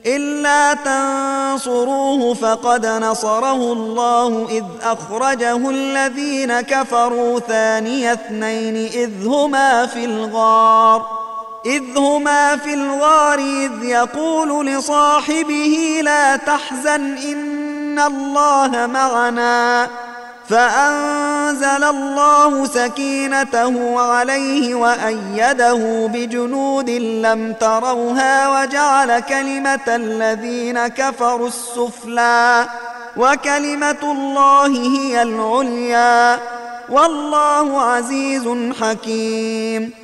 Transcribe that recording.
إلا تنصروه فقد نصره الله إذ أخرجه الذين كفروا ثاني اثنين إذ هما في الغار إذ يقول لصاحبه لا تحزن إن الله معنا فأنزل الله سكينته عليه وأيده بجنود لم تروها وجعل كلمة الذين كفروا السفلى وكلمة الله هي العليا والله عزيز حكيم.